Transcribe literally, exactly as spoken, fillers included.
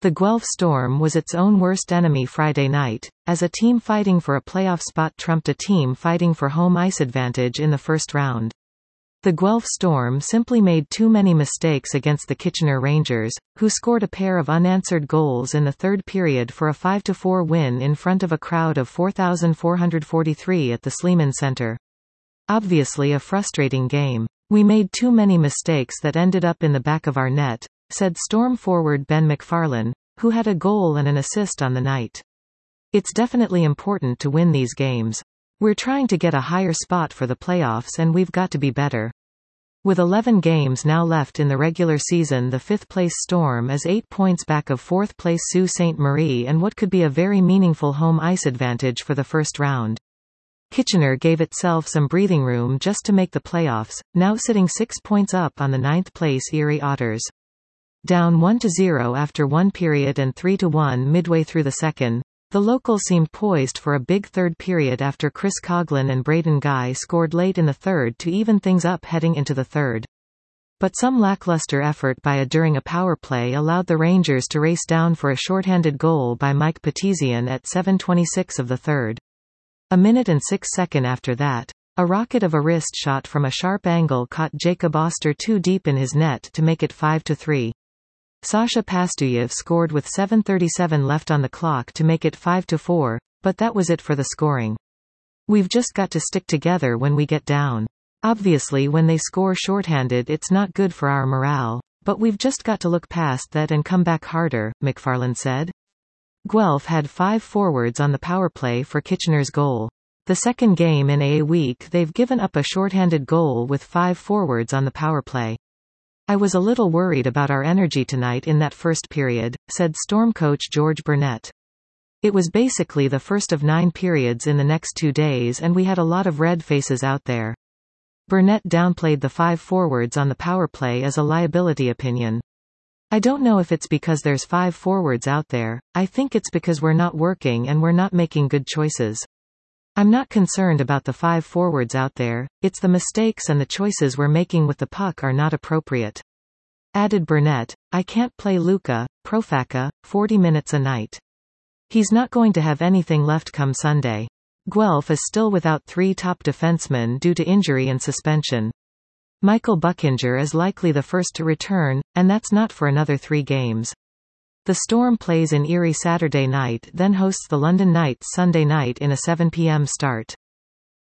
The Guelph Storm was its own worst enemy Friday night, as a team fighting for a playoff spot trumped a team fighting for home ice advantage in the first round. The Guelph Storm simply made too many mistakes against the Kitchener Rangers, who scored a pair of unanswered goals in the third period for a five to four win in front of a crowd of four thousand four hundred forty-three at the Sleeman Centre. Obviously a frustrating game. "We made too many mistakes that ended up in the back of our net," said Storm forward Ben McFarlane, who had a goal and an assist on the night. "It's definitely important to win these games. We're trying to get a higher spot for the playoffs and we've got to be better." With eleven games now left in the regular season, the fifth-place Storm is eight points back of fourth-place Sault Ste. Marie and what could be a very meaningful home ice advantage for the first round. Kitchener gave itself some breathing room just to make the playoffs, now sitting six points up on the ninth-place Erie Otters. Down one to zero after one period and three to one midway through the second, the locals seemed poised for a big third period after Chris Coughlin and Braden Guy scored late in the third to even things up heading into the third. But some lackluster effort by a during a power play allowed the Rangers to race down for a shorthanded goal by Mike Petizian at seven twenty-six of the third. A minute and six seconds after that, a rocket of a wrist shot from a sharp angle caught Jacob Oster too deep in his net to make it five to three. Sasha Pastuyev scored with seven thirty-seven left on the clock to make it five to four, but that was it for the scoring. "We've just got to stick together when we get down. Obviously when they score shorthanded it's not good for our morale, but we've just got to look past that and come back harder," McFarlane said. Guelph had five forwards on the power play for Kitchener's goal. The second game in a week they've given up a shorthanded goal with five forwards on the power play. "I was a little worried about our energy tonight in that first period," said Storm coach George Burnett. "It was basically the first of nine periods in the next two days and we had a lot of red faces out there." Burnett downplayed the five forwards on the power play as a liability opinion. "I don't know if it's because there's five forwards out there, I think it's because we're not working and we're not making good choices. I'm not concerned about the five forwards out there, it's the mistakes and the choices we're making with the puck are not appropriate." Added Burnett, "I can't play Luka Profaka forty minutes a night. He's not going to have anything left come Sunday." Guelph is still without three top defensemen due to injury and suspension. Michael Buchinger is likely the first to return, and that's not for another three games. The Storm plays in Erie Saturday night, then hosts the London Knights Sunday night in a seven p m start.